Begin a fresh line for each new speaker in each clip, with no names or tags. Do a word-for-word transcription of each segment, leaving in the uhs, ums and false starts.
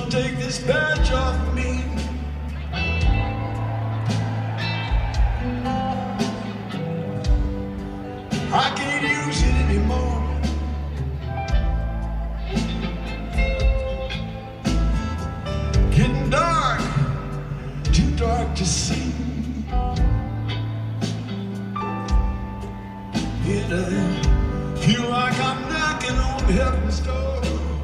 to take this badge off me. I can't use it anymore. Getting dark, too dark to see. And I feel like I'm knocking on heaven's door.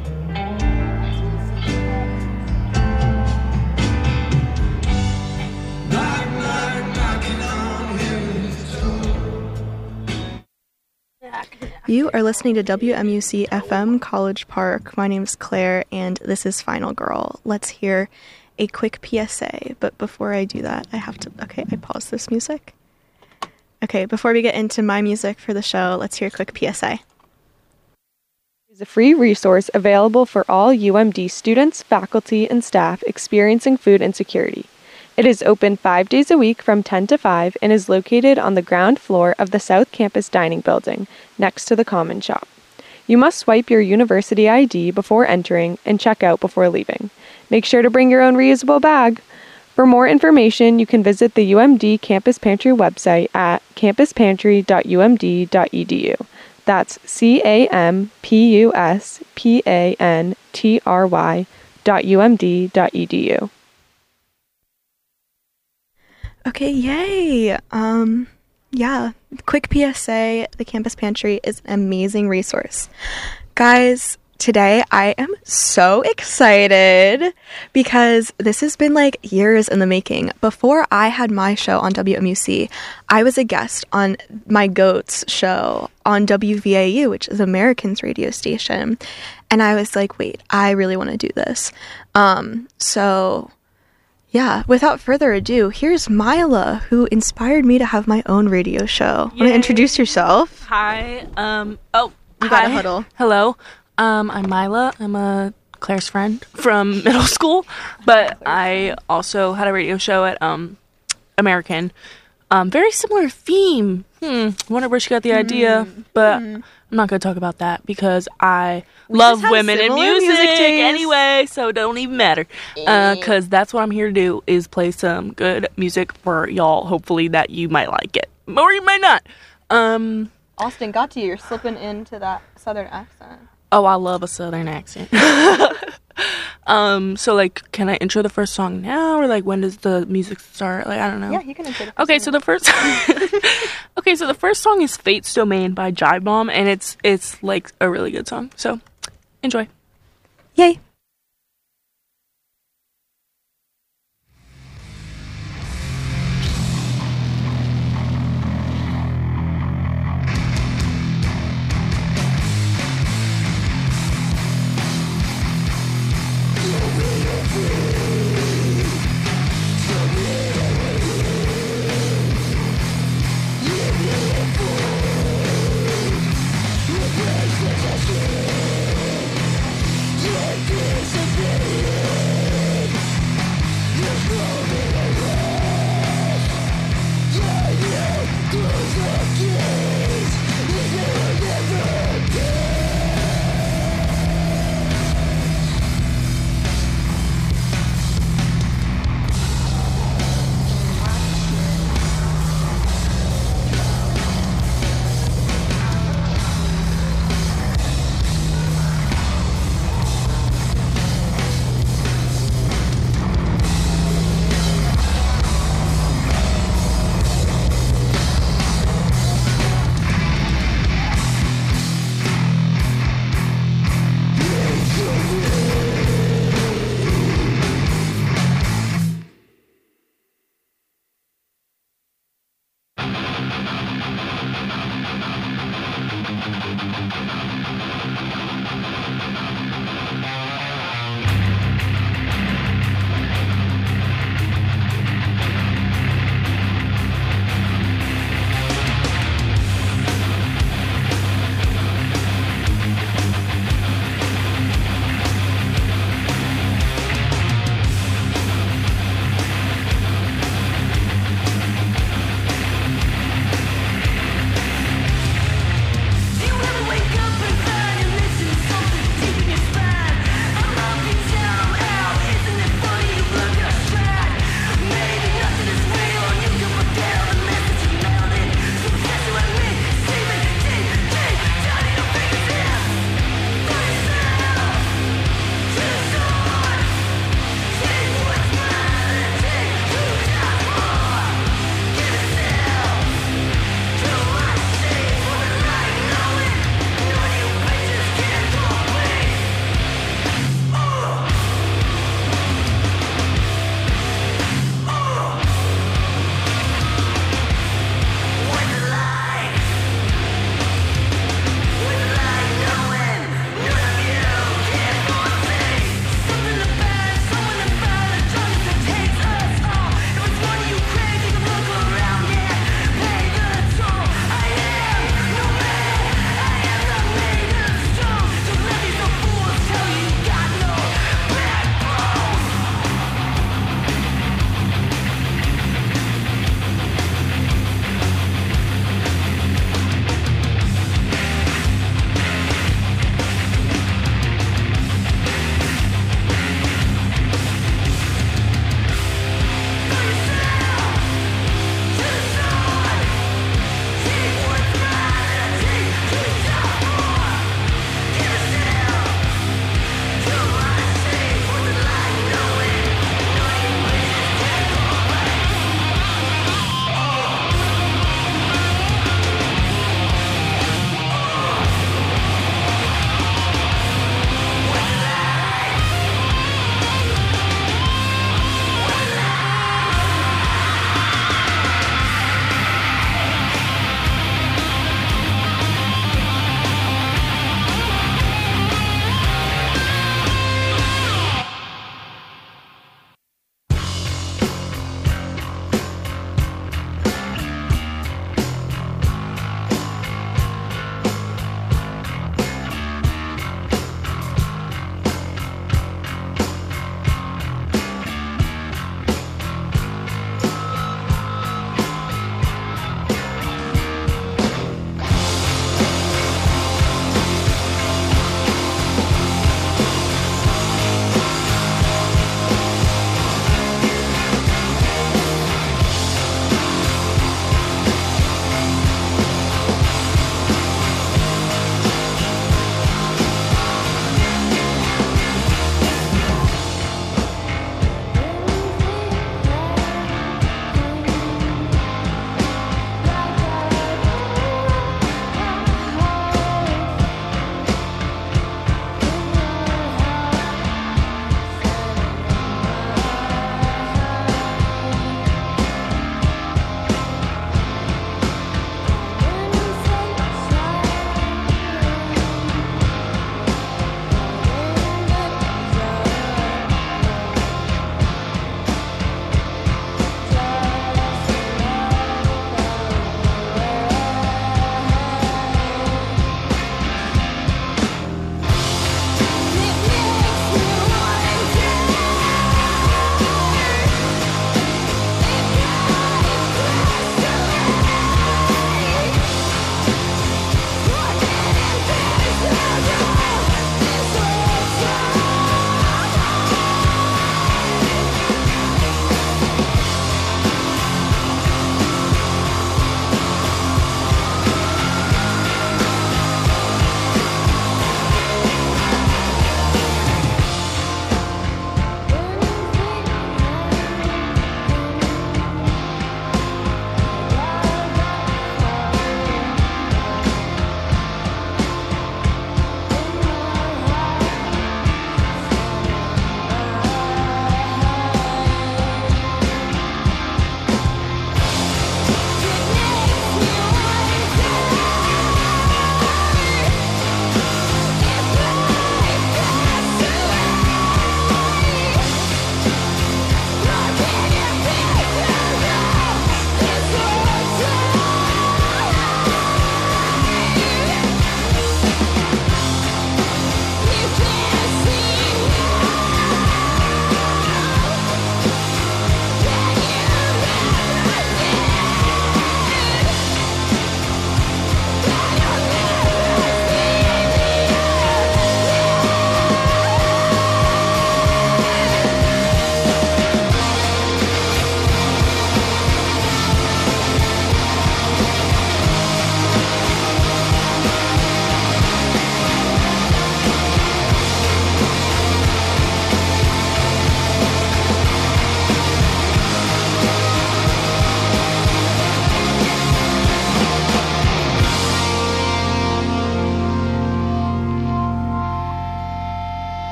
Knock, knock, knocking on heaven's door.
You are listening to W M U C F M College Park. My name is Claire, and this is Final Girl. Let's hear a quick P S A, but before I do that, I have to... Okay, I pause this music. Okay, before we get into my music for the show, let's hear a quick P S A.
Is a free resource available for all U M D students, faculty, and staff experiencing food insecurity. It is open five days a week from ten to five and is located on the ground floor of the South Campus Dining Building, next to the Common Shop. You must swipe your university I D before entering and check out before leaving. Make sure to bring your own reusable bag. For more information, you can visit the U M D Campus Pantry website at campus pantry dot u m d dot e d u. That's C A M P U S P A N T R Y dot U M D dot E D U.
Okay, yay! Um, yeah, quick P S A, the Campus Pantry is an amazing resource. Guys, today I am so excited because this has been like years in the making. Before I had my show on W M U C, I was a guest on my GOATS show on W V A U, which is American's radio station. And I was like, wait, I really want to do this. Um, so yeah, without further ado, here's Mila, who inspired me to have my own radio show. Want to introduce yourself?
Hi. Um, oh,
You
hi.
got a huddle.
Hello. Um, I'm Mila. I'm a Claire's friend from middle school, but I also had a radio show at um, American. Um, very similar theme. Hmm. Wonder where she got the idea,
Mm.
but
Mm.
I'm not going to talk about that because I
We
love
just have
women in
similar
music,
music tastes.
anyway, so it don't even matter. Because that's what I'm here to do, is play some good music for y'all, hopefully that you might like it. Or you might not. Um,
Austin got to you. You're slipping into that southern accent.
oh, I love a southern accent. um, so, like, can I intro the first song now, or, like, when does the music start? Like, I don't know.
Yeah, you can intro the
Okay, so the first Okay, so the first song is Fate's Domain by Jive Bomb, and it's it's like a really good song. So, enjoy.
Yay.
Yeah.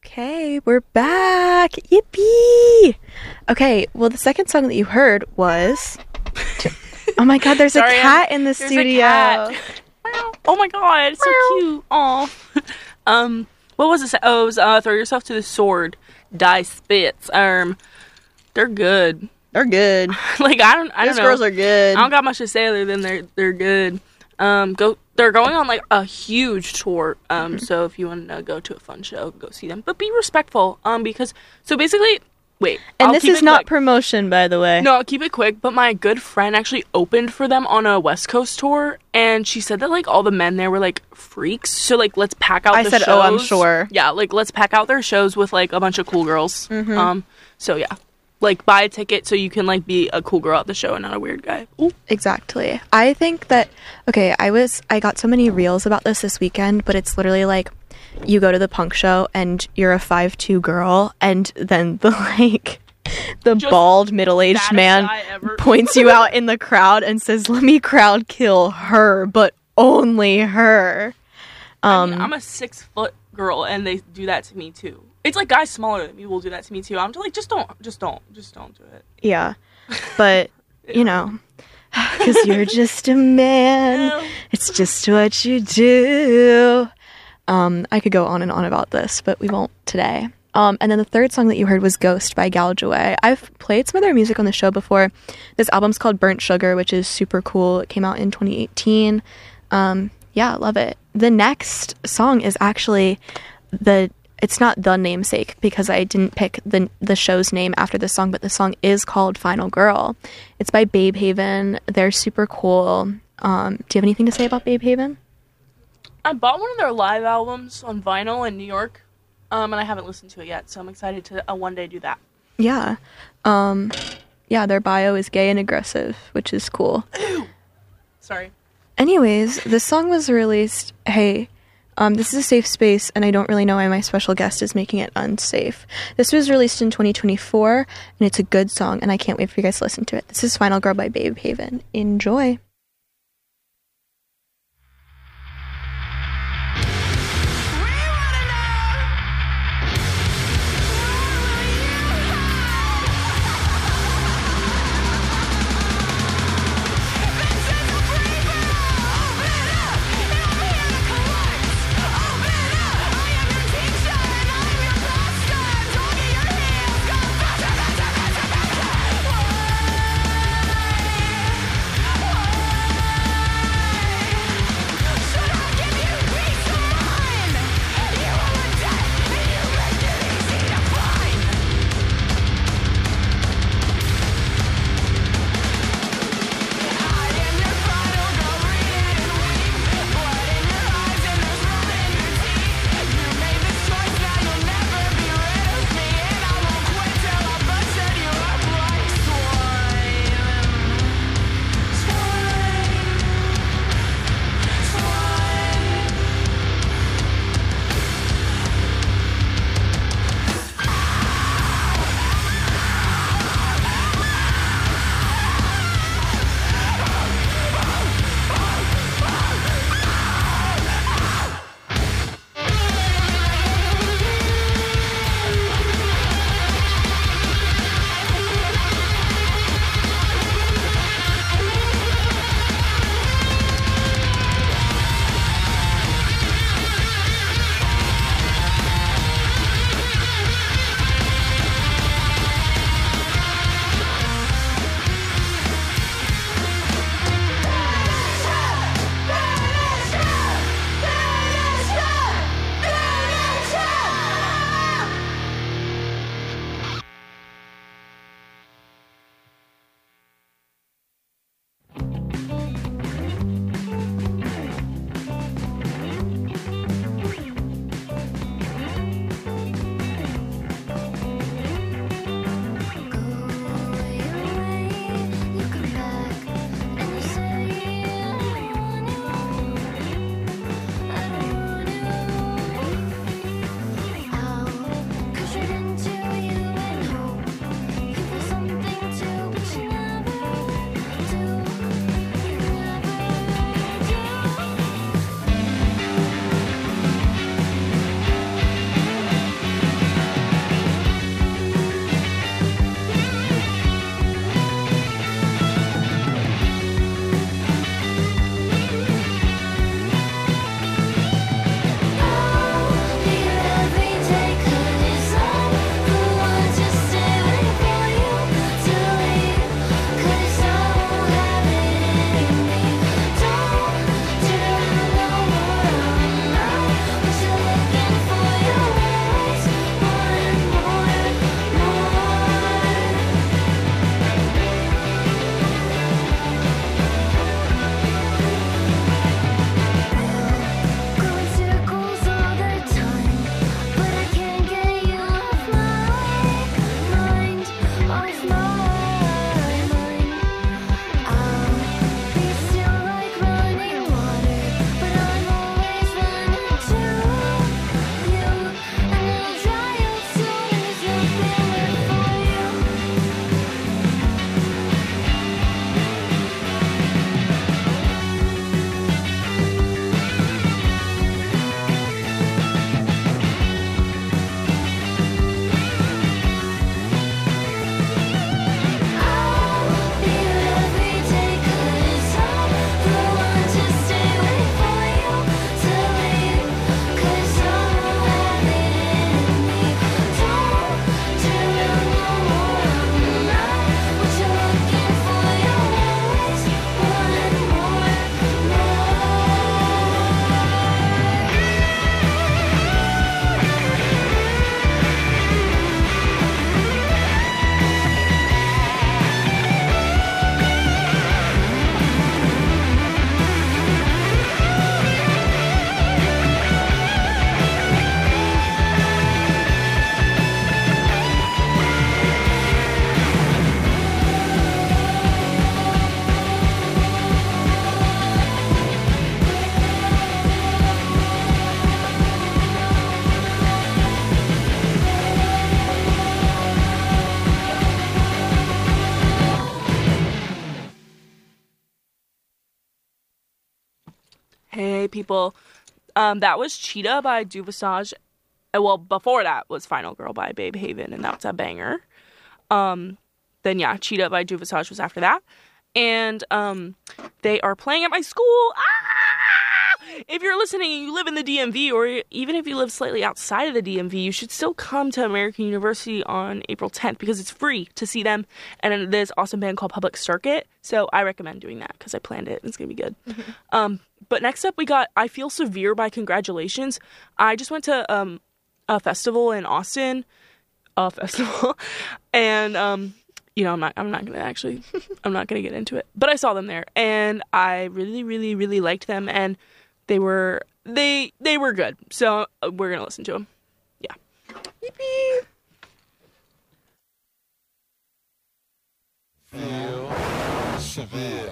Okay, we're back. Yippee! Okay, well, the second song that you heard was. Oh my god, there's
Sorry,
a cat
I'm-
in the
there's a
studio.
cat. Oh my god, it's so cute. Aw. um, what was it? Oh, it was uh, Throw Yourself to the Sword. Die Spits. Um, they're good.
They're good.
Like, I don't, I don't
These
know.
girls are good.
I don't got much to say other than they're they're good. Um, go. They're going on like a huge tour. Um,
Mm-hmm.
so if you want to go to a fun show, go see them. But be respectful. Um, because so basically, wait.
And
I'll
this
keep
is
it
not
quick.
promotion, by the way.
No, I'll keep it quick. But my good friend actually opened for them on a West Coast tour, and she said that like all the men there were like freaks. So like, let's pack out.
I
the
said,
shows.
"Oh, I'm sure."
Yeah, like let's pack out their shows with like a bunch of cool girls.
Mm-hmm.
Um, so yeah. Like, buy a ticket so you can, like, be a cool girl at the show and not a weird guy. Ooh.
Exactly. I think that, okay, I was, I got so many reels about this this weekend, but it's literally like, you go to the punk show and you're a five two girl, and then the, like, the
Just
bald middle-aged
baddest
man
guy ever.
points you out in the crowd and says, let me crowd kill her, but only her. Um,
I mean, I'm a six foot girl, and they do that to me too. It's like guys smaller than me will do that to me too. I'm just like, just don't, just don't, just don't do it.
yeah. But, you know, because you're just a man. It's just what you do. Um, I could go on and on about this, but we won't today. Um, and then the third song that you heard was Ghost by Gouge Away. I've played some of their music on the show before. This album's called Burnt Sugar, which is super cool. It came out in twenty eighteen. Um, yeah, love it. The next song is actually the... It's not the namesake because I didn't pick the the show's name after the song, but the song is called Final Girl. It's by Babe Haven. They're super cool. Um, do you have anything to say about Babe Haven?
I bought one of their live albums on vinyl in New York, um, and I haven't listened to it yet, so I'm excited to uh, one day do that.
Yeah. Um, yeah, their bio is gay and aggressive, which is cool.
Sorry.
Anyways, this song was released. Hey, um, this is a safe space, and I don't really know why my special guest is making it unsafe. This was released in twenty twenty-four, and it's a good song, and I can't wait for you guys to listen to it. This is Final Girl by Babe Haven. Enjoy.
Whoa.
people. Um, that was Cheetah by Du Visage. Uh, Well, before that was Final Girl by Babe Haven, and that's a banger. Um, then yeah, Cheetah by Du Visage was after that. And um, they are playing at my school. Ah! If you're listening and you live in the D M V, or even if you live slightly outside of the D M V, you should still come to American University on April tenth because it's free to see them. And there's an awesome band called Public Circuit. So I recommend doing that because I planned it. It's going to be good. Mm-hmm. Um, but next up, we got I Feel Severe by Congratulations. I just went to um, a festival in Austin. A festival. and... Um, You know, I'm not, I'm not going to actually, I'm not going to get into it. But I saw them there, and I really, really, really liked them, and they were, they, they were good. So uh, we're going to listen to them. Yeah. Yippee!
Feel severe.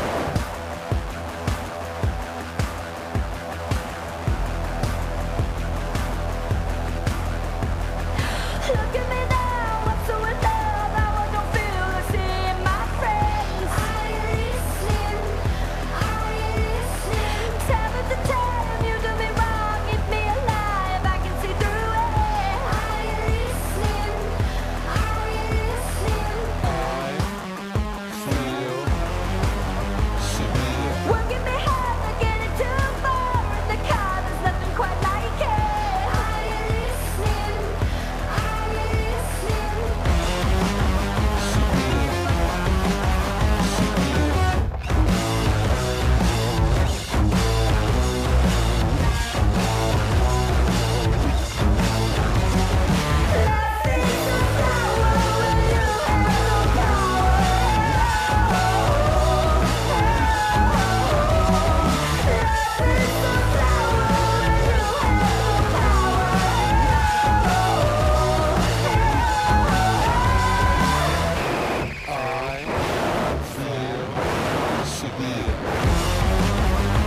Look at me now, I'm so in love, how I don't feel the same, my friends. Are you listening? Are you listening? Time after time, you do me wrong, keep me alive, I can see through it. Are you listening? Are you listening?
Feel severe.
Working me hard, not getting too far in the car, there's nothing quite like it. Are you listening? Are you listening? Life is a flower when you have no power. Life is a flower when you have
I feel severe.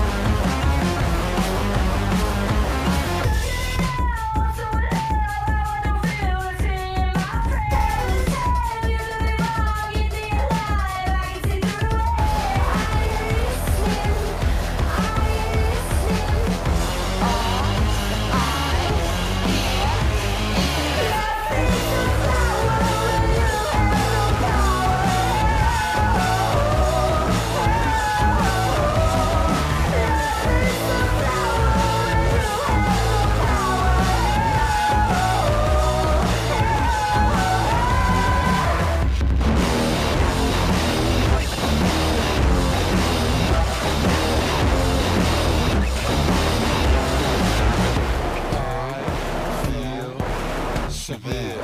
I feel severe.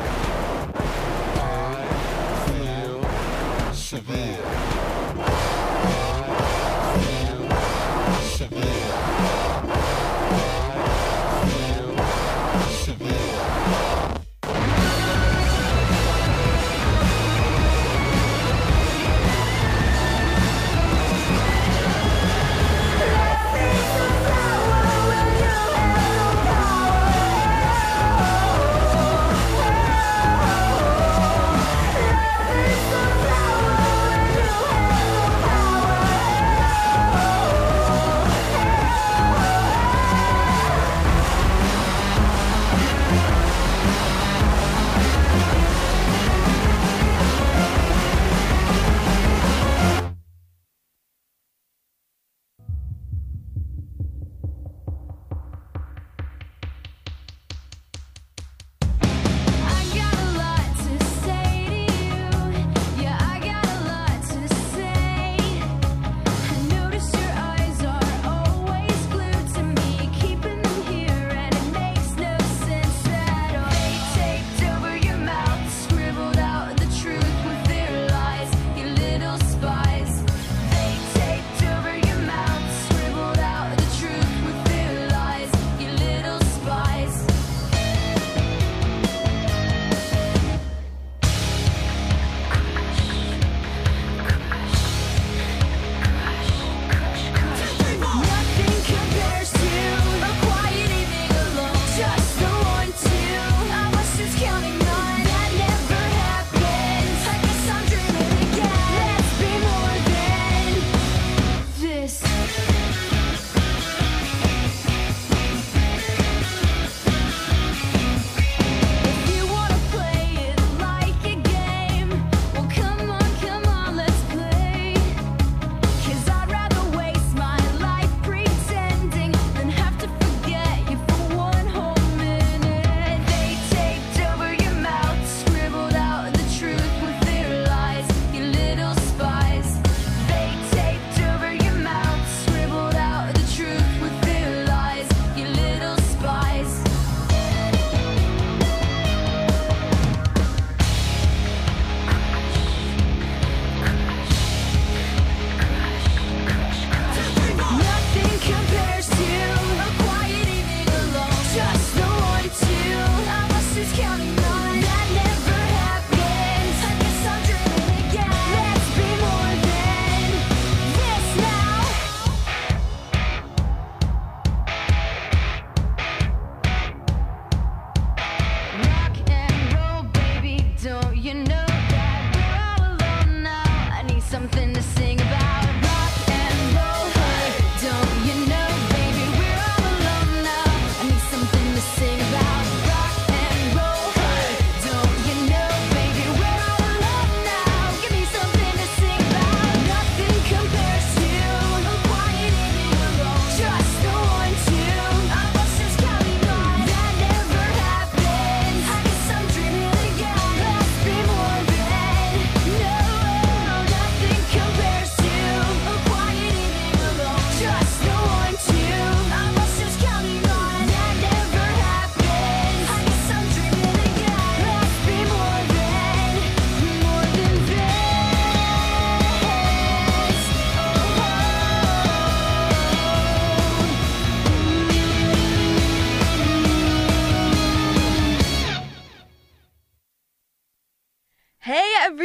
I feel severe. I feel severe. I feel severe.
Life is a flower when you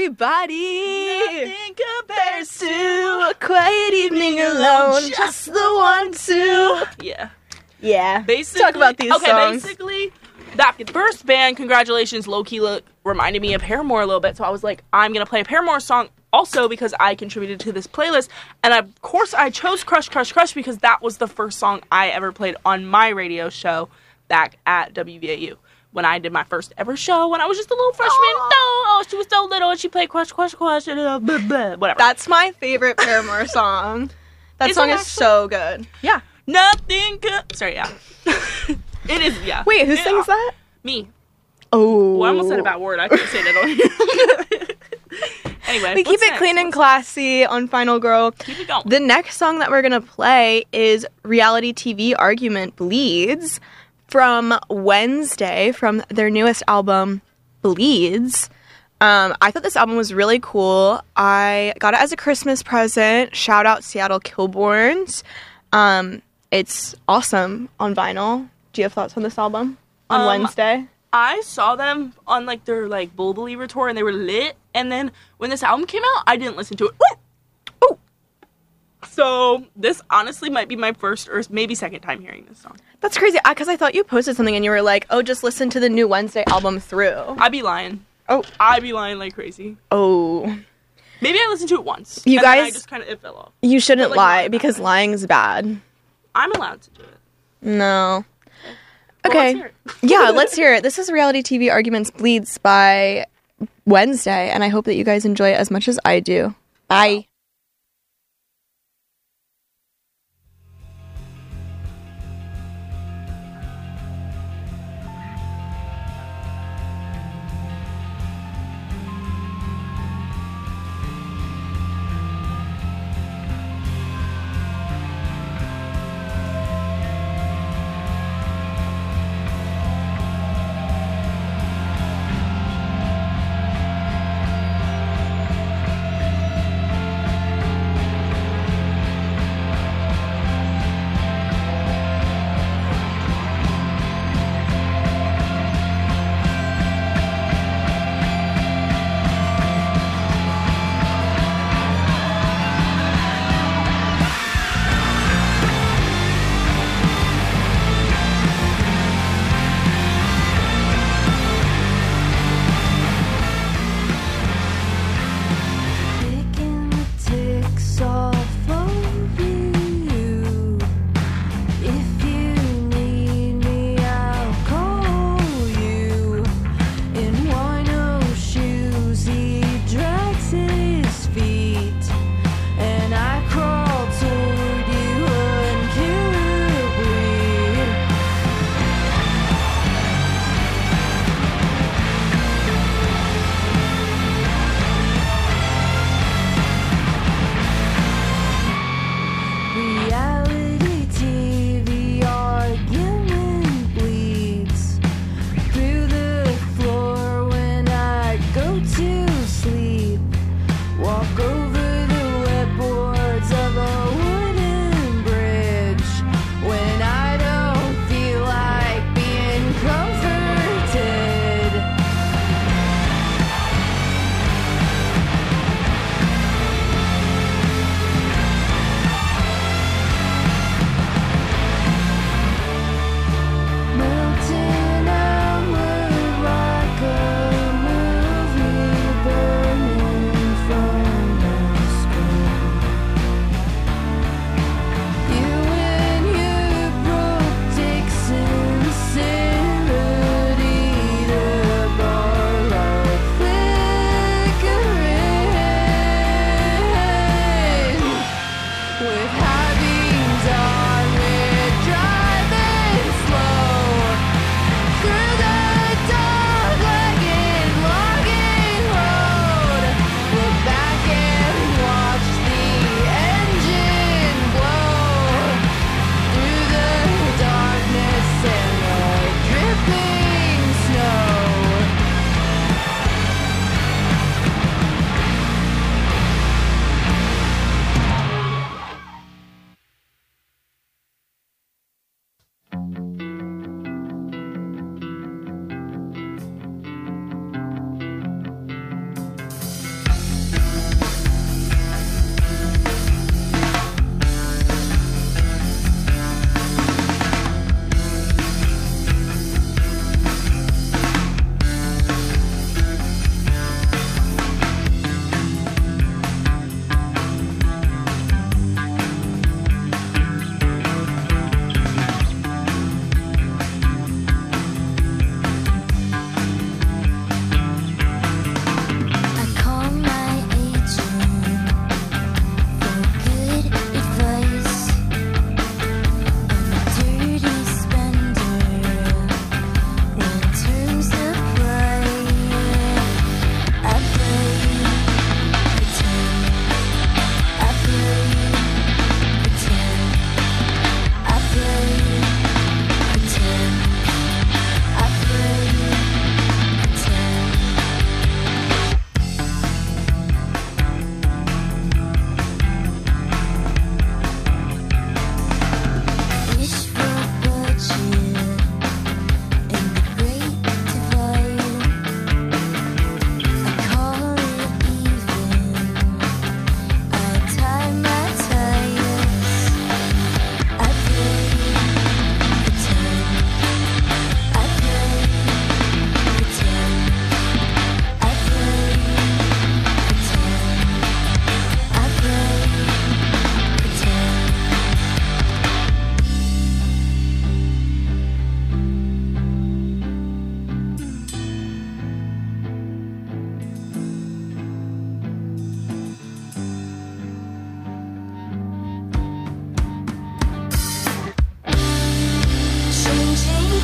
everybody.
Nothing compares
To
to
a quiet evening alone, just the one to.
yeah.
Yeah.
Basically,
Talk about these
okay,
songs.
basically, that first band, Congratulations, low-key look, reminded me of Paramore a little bit, so I was like, I'm going to play a Paramore song also because I contributed to this playlist, and of course I chose Crush, Crush, Crush because that was the first song I ever played on my radio show back at W V A U. When I did my first ever show, when I was just a little freshman, no, oh, she was so little, and she played Crush, Crush, Crush, and uh, blah, blah, whatever.
That's my favorite Paramore song. That
Is
song
it
is
actually?
so good. Yeah.
Nothing could... Sorry, yeah. It is, yeah.
Wait, who
Yeah.
sings that?
Me.
Oh.
Well, I almost said a bad word. I couldn't say that on here. Anyway,
We keep
what's
it
next?
clean and
What's-
classy on Final Girl.
Keep it going.
The next song that we're going to play is Reality T V Argument Bleeds from Wednesday from their newest album, Bleeds. Um, I thought this album was really cool. I got it as a Christmas present. Shout out Seattle Killborns. Um, it's awesome on vinyl. Do you have thoughts on this album? On
Um,
Wednesday?
I saw them on like their like Bull Believer tour, and they were lit. And then when this album came out, I didn't listen to it. Woo! Oh, so this honestly might be my first or maybe second time hearing this song.
That's crazy, because I thought you posted something and you were like, oh, just listen to the new Wednesday album through.
I'd be lying.
Oh.
I'd be lying like crazy.
Oh.
Maybe I listened to it once.
You
and then I
guys-
just kind of it fell off.
You shouldn't
But, like,
lie,
not that
because
bad.
lying's bad.
I'm allowed to do it.
No.
Well,
Okay.
let's hear it.
Yeah, let's hear it. This is Reality T V Arguments Bleeds by Wednesday, and I hope that you guys enjoy it as much as I do. Bye.
Thank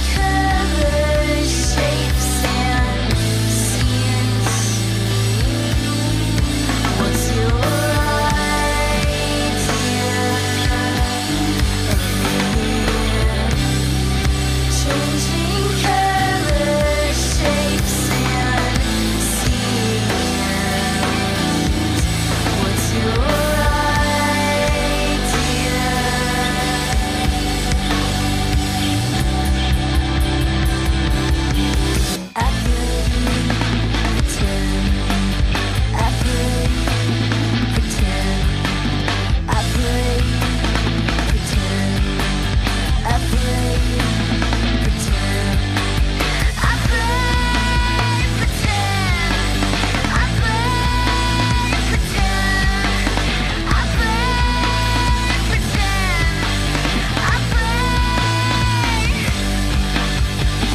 colors, shapes, and scenes. What's your idea of me? Changing colors, shapes, and scenes. What's your idea? I play pretend. I play pretend. I play pretend. I play pretend. I play pretend. I play pretend. I play pretend. I play.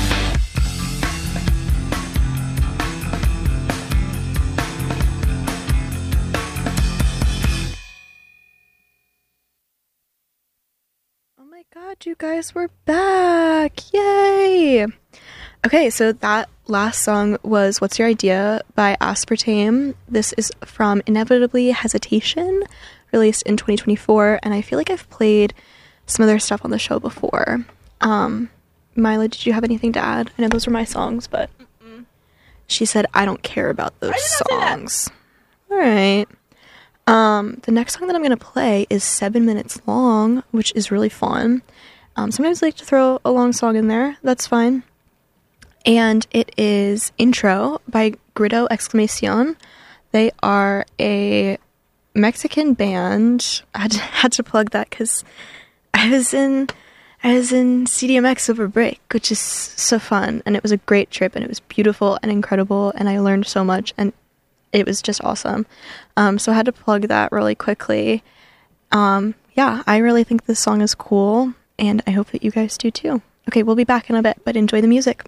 Oh my god, you guys, we're back! Yay! Okay, so that last song was What's Your Idea by Aspartame. This is from Inevitably Hesitation, released in twenty twenty-four, and I feel like I've played some of their stuff on the show before. Um, Mila, did you have anything to add? I know those were my songs, but she said, I don't care about those songs. Alright. Um, the next song that I'm going to play is seven minutes long, which is really fun. Um, sometimes I like to throw a long song in there. That's fine. And it is Intro by Grito Exclamacion. They are a Mexican band. I had to, had to plug that because I was in I was in C D M X over break, which is so fun. And it was a great trip, and it was beautiful and incredible, and I learned so much, and it was just awesome. Um, so I had to plug that really quickly. Um, yeah, I really think this song is cool, and I hope that you guys do too. Okay, we'll be back in a bit, but enjoy the music.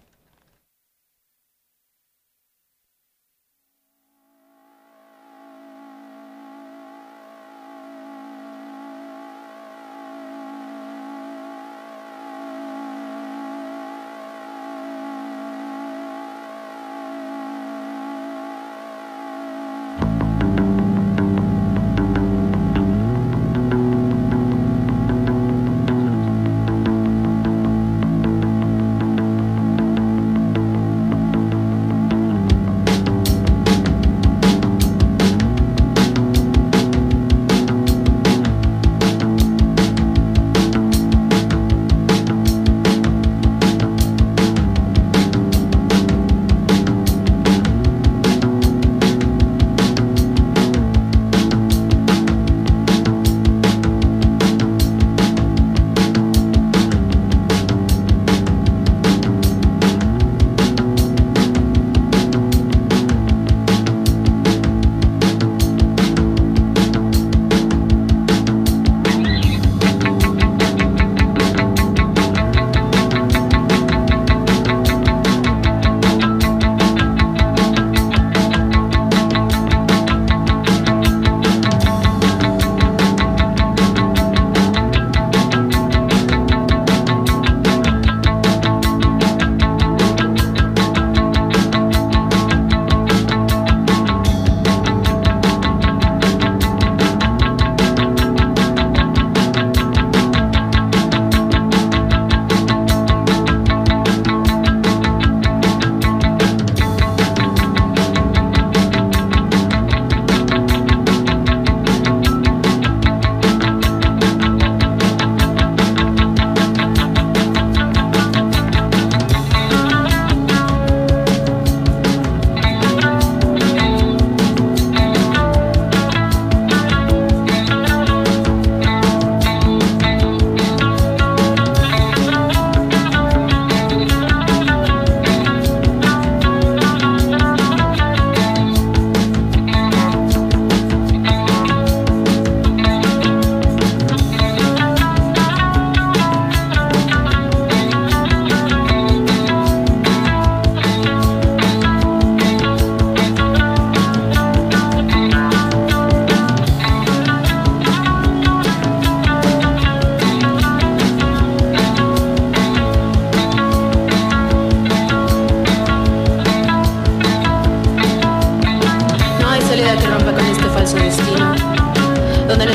I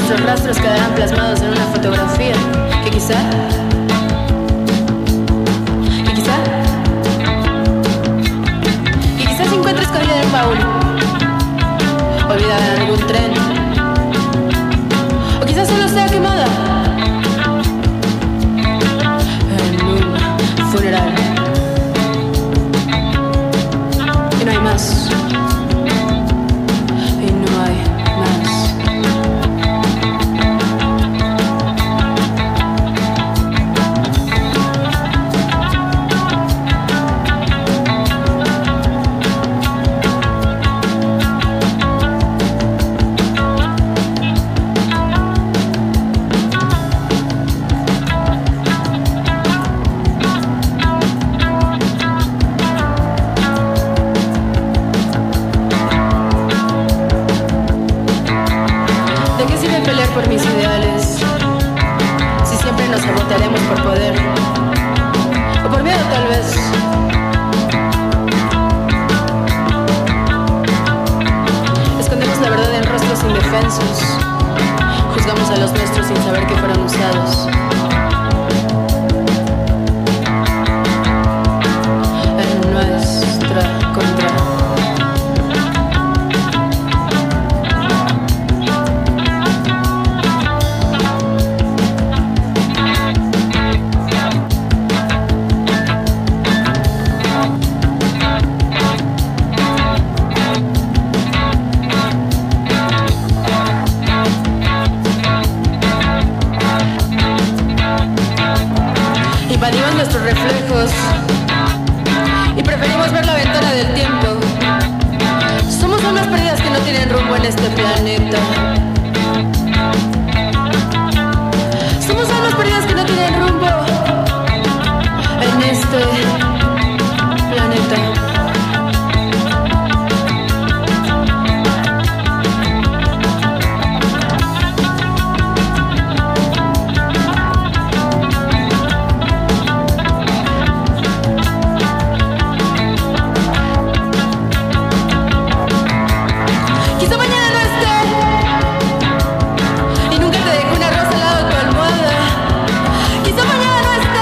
nuestros rastros quedarán plasmados en una fotografía que quizá, que quizá, que quizá se encuentre escondida en un baúl, olvidada en algún tren, o quizás solo sea quemada en un funeral. Y no hay más. Y no hay más. ¿De qué sirve pelear por mis ideales si siempre nos sabotearemos por poder? O por miedo, tal vez. Escondemos la verdad en rostros indefensos. Juzgamos a los nuestros sin saber que fueron usados. En nuestra contra. Invadimos nuestros reflejos y preferimos ver la ventana del tiempo. Somos almas perdidas que no tienen rumbo en este planeta. Somos almas perdidas que no tienen rumbo en este planeta. Quizá mañana no esté y nunca te deje una rosa al lado de tu almohada. Quizá mañana no esté.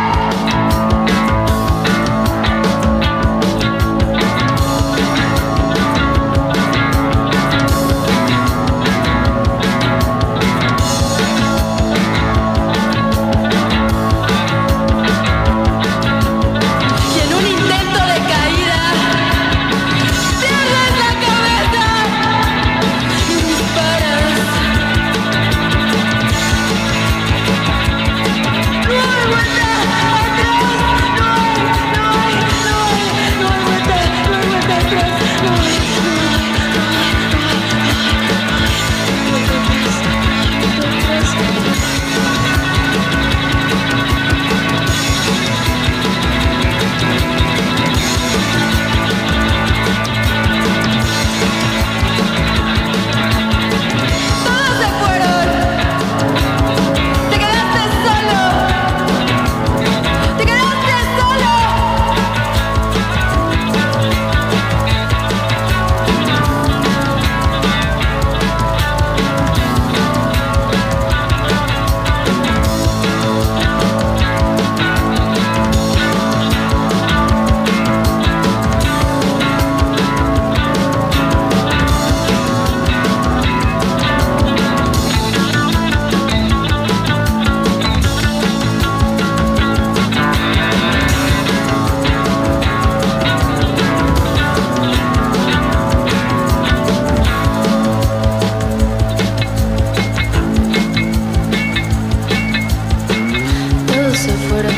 Y en un intento de caída pierdes la cabeza y disparas. No hay vuelta atrás. No hay, no hay, no hay, no hay vuelta, no hay vuelta atrás. No hay, no hay, no hay, no hay, no hay vuelta atrás, no hay vuelta atrás. Todos se fueron. Te quedaste solo. Te quedaste solo. Todos se fueron.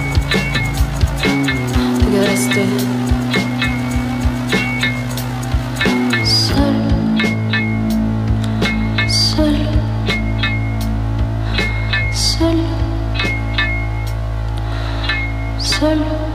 Te quedaste solo, solo, solo, solo.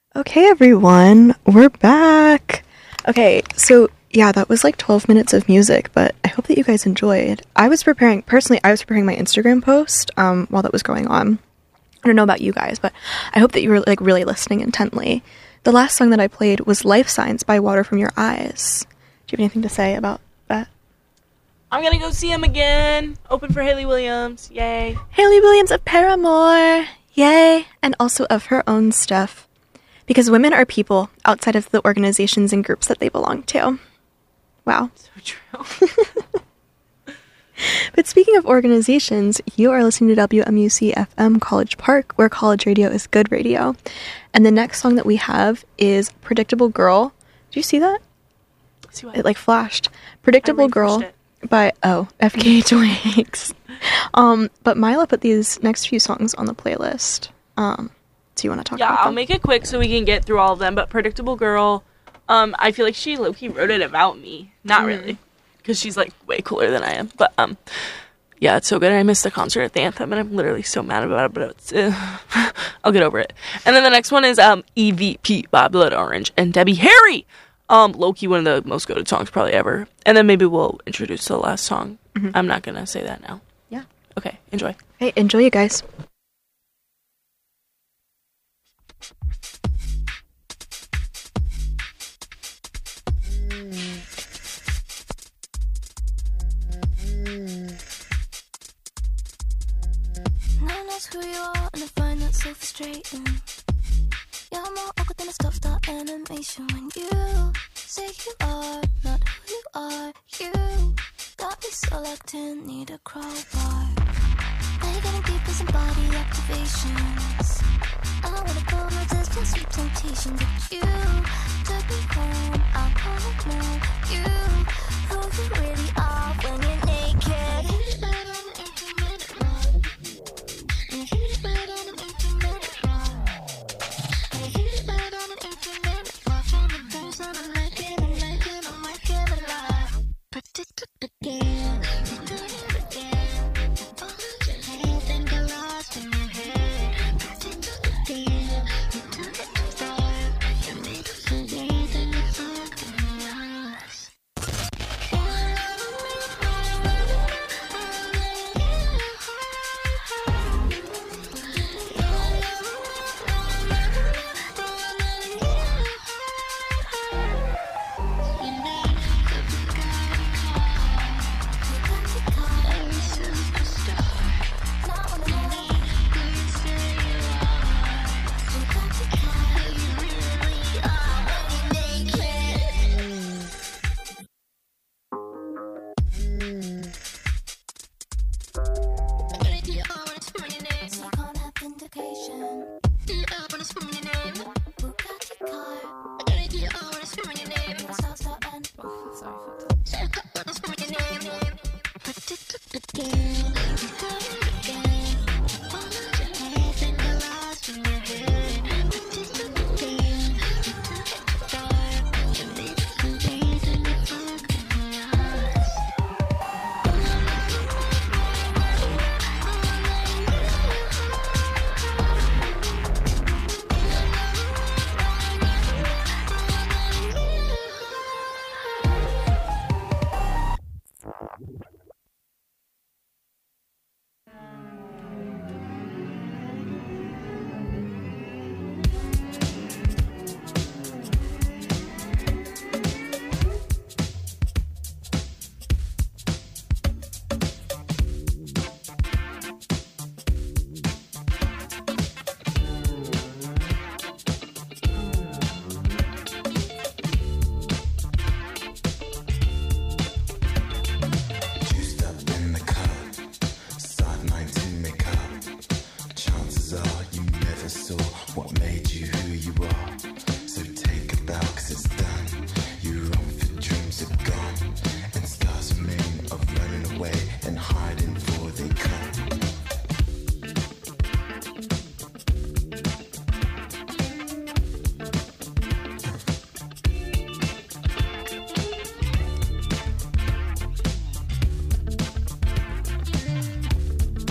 Okay, everyone, we're back. Okay, so yeah, that was like twelve minutes of music, but I hope that you guys enjoyed. I was preparing, personally, I was preparing my Instagram post um, while that was going on. I don't know about you guys, but I hope that you were like really listening intently. The last song that I played was Life Signs by Water From Your Eyes. Do you have anything to say about that?
I'm gonna go see him again. Open for Hayley Williams. Yay.
Hayley Williams of Paramore. Yay. And also of her own stuff. Because women are people outside of the organizations and groups that they belong to. Wow.
So true.
But speaking of organizations, you are listening to W M U C F M College Park, where college radio is good radio. And the next song that we have is Predictable Girl. Did you see that?
See what?
It like flashed. Predictable
I
Girl
refreshed
by, oh, F K H Twigs. um, but Mila put these next few songs on the playlist. Um, do you want to talk
Yeah,
about
I'll
them?
make it quick so we can get through all of them. But Predictable Girl, um, I feel like she low-key wrote it about me. Not really, because she's like way cooler than I am. But um, yeah, it's so good. I missed the concert at the Anthem, and I'm literally so mad about it. But it's, uh, I'll get over it. And then the next one is um E V P by Blood Orange and Debbie Harry. Um, low-key one of the most goated songs probably ever. And then maybe we'll introduce the last song. I'm not gonna say that now.
Yeah.
Okay, enjoy.
Hey, enjoy, you guys.
No one knows who you are, and I find that so frustrating. You're more awkward than a stop star animation when you say you are not who you are. You got me so locked in, need a crowbar. Now you're getting deep in some body activations. I wanna go no distance, sweet temptation, but you took me home. I wanna know you, who you really are when you're naked.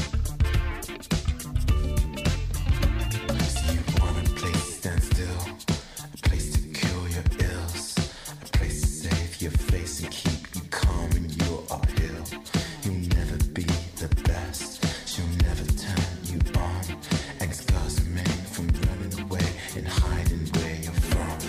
Stand still. and hiding where you're from.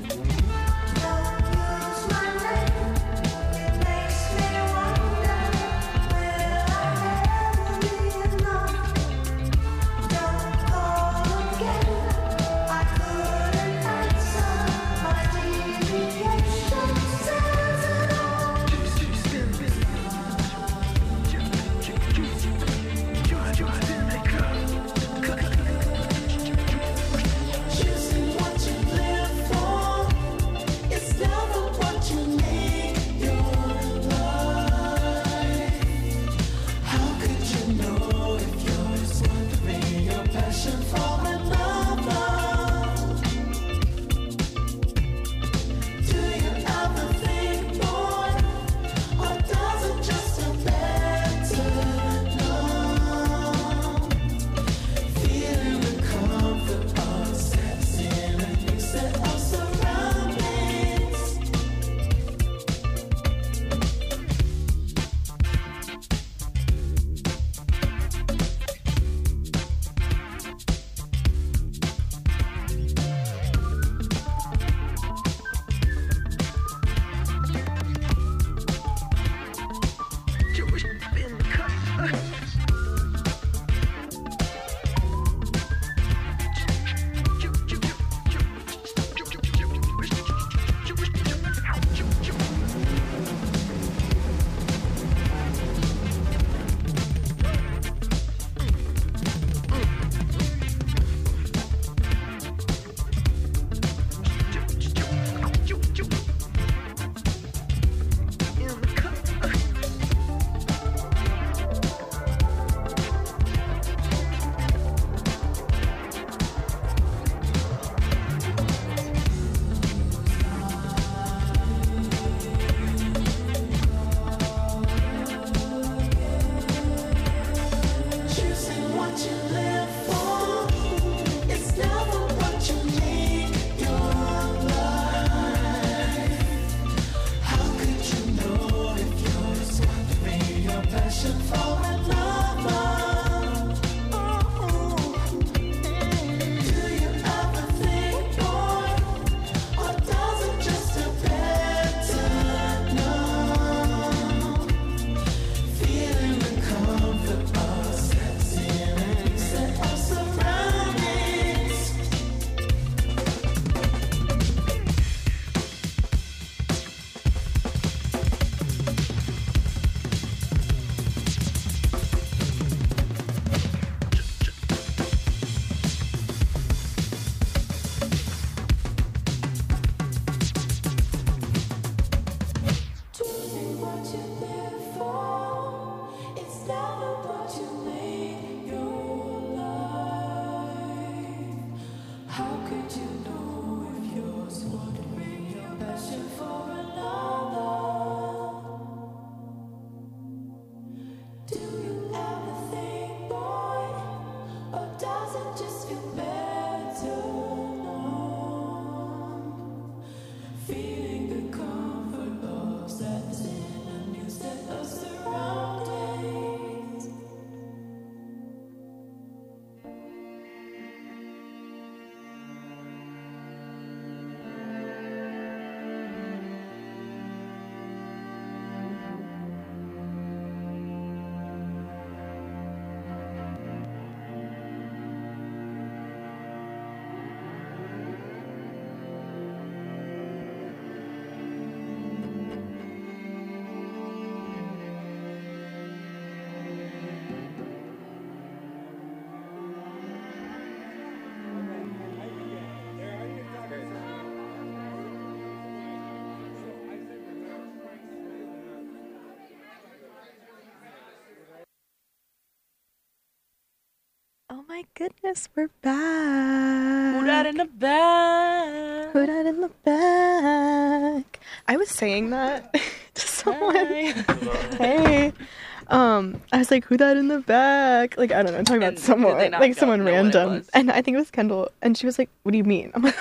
Oh my goodness, we're back.
Who that in the back?
Who that in the back? I was saying that to someone.
Hi.
Hey. Um, I was like, who that in the back? Like, I don't know, talking
And
about
did
someone,
they not
like
go-
someone
know what it
random.
was?
And I think it was Kendall. And she was like, what do you mean? I'm like,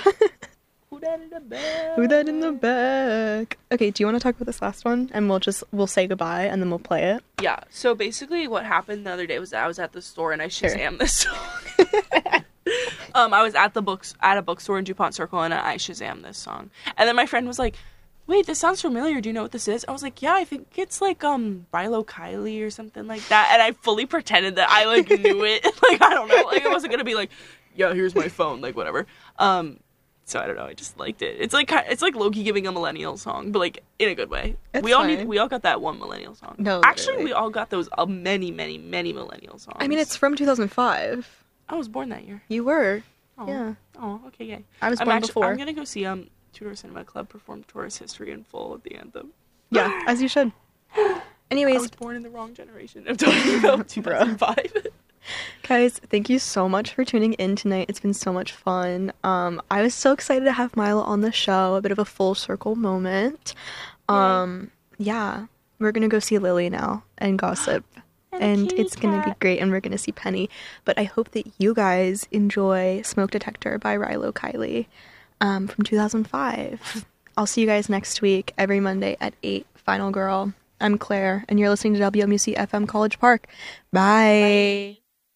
Who that in the back?
who that in the back? Okay, do you want to talk about this last one? And we'll just, we'll say goodbye and then we'll play it.
Yeah, so basically what happened the other day was that I was at the store and I
Sure.
Shazam this song. um, I was at the books at a bookstore in DuPont Circle, and I Shazam this song. And then my friend was like, "Wait, this sounds familiar. Do you know what this is?" I was like, "Yeah, I think it's like um Rilo Kiley or something like that." And I fully pretended that I like knew it. Like I don't know. Like I wasn't gonna be like, "Yeah, here's my phone." Like whatever. Um, so I don't know. I just liked it. It's like it's like Loki giving a millennial song, but like in a good way.
It's
we all
fine.
need. We all got that one millennial song.
No,
actually,
literally.
we all got those uh, many, many, many millennial songs.
I mean, it's from two thousand five.
I was born that year.
You were.
Oh,
Yeah.
Oh, okay, yay.
I was
I'm
born
actu-
before.
I'm gonna go see um Tudor Cinema Club perform Tourist History in full at the anthem.
Yeah, as you should.
I
Anyways,
was born in the wrong generation of talking about two thousand five.
guys, thank you so much for tuning in tonight. It's been so much fun. Um, I was so excited to have Milo on the show. A bit of a full circle moment. Um, yeah, we're gonna go see Lily now and gossip.
And
And
kitty
it's going to be
cat.
great, and we're going to see Penny. But I hope that you guys enjoy Smoke Detector by Rilo Kiley um, from two thousand five. I'll see you guys next week, every Monday at eight. Final Girl. I'm Claire, and you're listening to W M U C F M College Park. Bye.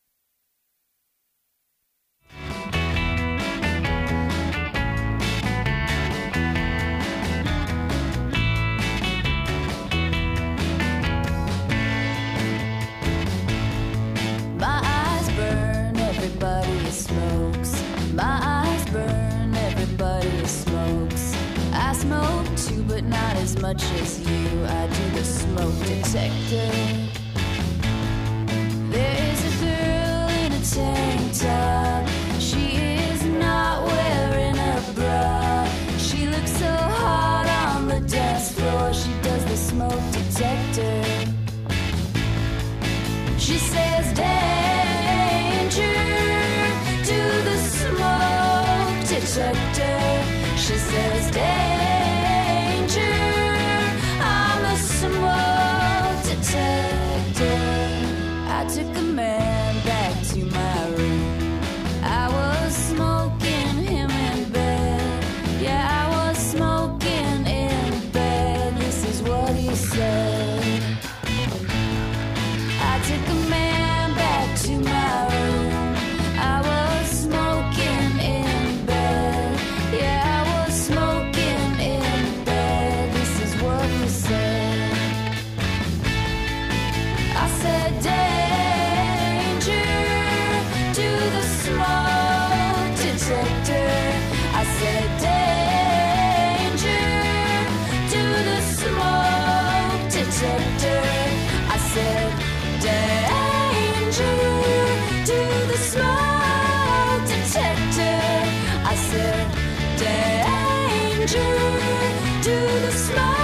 My eyes burn, everybody smokes. My eyes burn, everybody smokes. I smoke too, but not as much as you. I do the smoke detector. There is a girl in a tank top. She is not wearing a bra. She looks so hot on the dance floor. She does the smoke detector. She says, danger to the smoke detector. She says, danger, I'm a smoke detector. I took a man back to my room. I was smoking him in bed. Yeah, I was smoking in bed. This is what he said. I took a man back to my room. I was smoking in bed. Yeah, I was smoking in bed. This is what he said. I said, danger to the smoke detector. I said, danger to the smoke detector. I said, danger to the smoke detector. I said, danger to the smoke